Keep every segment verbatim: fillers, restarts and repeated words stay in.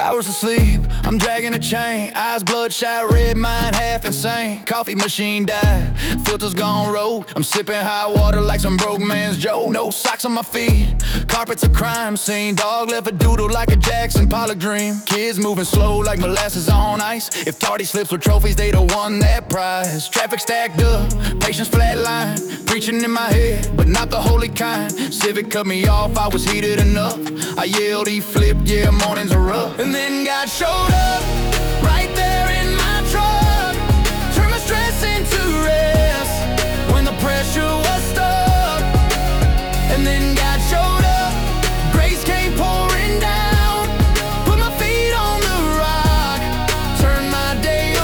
hours of sleep, I'm dragging a chain. Eyes bloodshot, red, mind half insane. Coffee machine died, filters gone rogue. I'm sipping hot water like some broke man's Joe. No socks on my feet, carpet's a crime scene. Dog left a doodle like a Jackson Pollock dream. Kids moving slow like molasses on ice. If tardy slips with trophies, they'd have won that prize. Traffic stacked up, patience flatline. Preaching in my head, but not the holy kind. Civic cut me off, I was heated enough. I yelled, he flipped, yeah, mornings are rough. And then God showed up, right there in my truck. Turned my stress into rest, when the pressure was stuck. And then God showed up, grace came pouring down. Put my feet on the rock, turned my day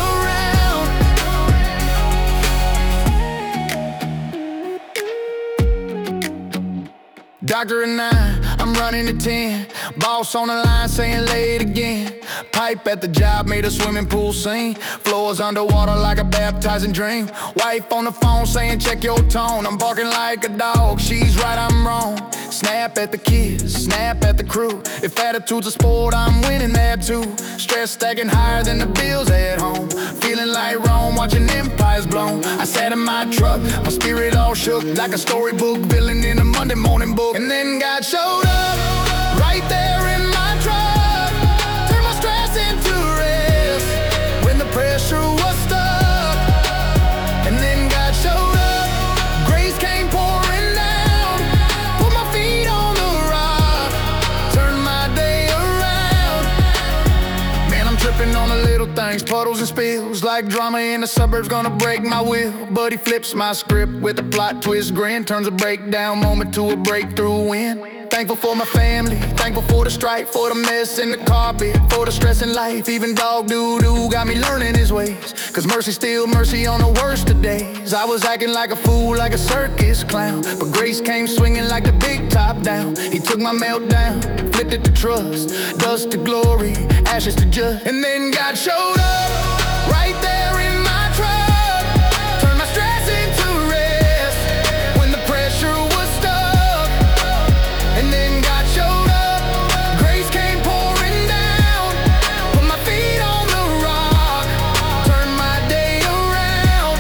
around. Doctor and I, I'm running to ten. Boss on the line saying lay it again. Pipe at the job made a swimming pool scene. Floors underwater like a baptizing dream. Wife on the phone saying check your tone. I'm barking like a dog, she's right, I'm wrong. Snap at the kids, snap at the crew. If attitude's a sport, I'm winning that too. Stress stacking higher than the bills at home. Feeling like Rome, watching empires blown. I sat in my truck, my spirit all shook like a storybook villain in a Monday morning book. And then God showed up, right there in my truck. Turned my stress into rest, when the pressure was stuck. And then God showed up, grace came pouring down. Put my feet on the rock, turned my day around. Man, I'm tripping on the little things, puddles and spills. Like drama in the suburbs gonna break my will. But he flips my script with a plot twist grin. Turns a breakdown moment to a breakthrough win. Thankful for my family, thankful for the strife, for the mess in the carpet, for the stress in life. Even dog doo-doo got me learning his ways. Cause mercy still mercy on the worst of days. I was acting like a fool, like a circus clown, but grace came swinging like the big top down. He took my meltdown, flipped it to trust, dust to glory, ashes to just. And then God showed up, right there in my truck. Turned my stress into rest, when the pressure was stuck. And then God showed up, grace came pouring down. Put my feet on the rock, turned my day around.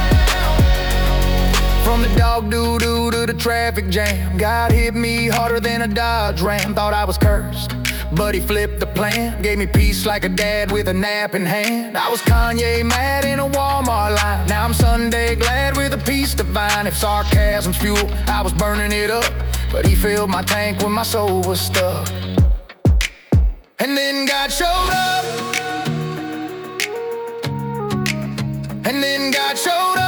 From the dog doo-doo to the traffic jam, God hit me harder than a Dodge Ram. Thought I was cursed, but he flipped the plan. Gave me peace like a dad with a nap in hand. I was Kanye mad in a Walmart line. Now I'm Sunday glad with a peace divine. If sarcasm's fuel, I was burning it up, but he filled my tank when my soul was stuck. And then God showed up, and then God showed up.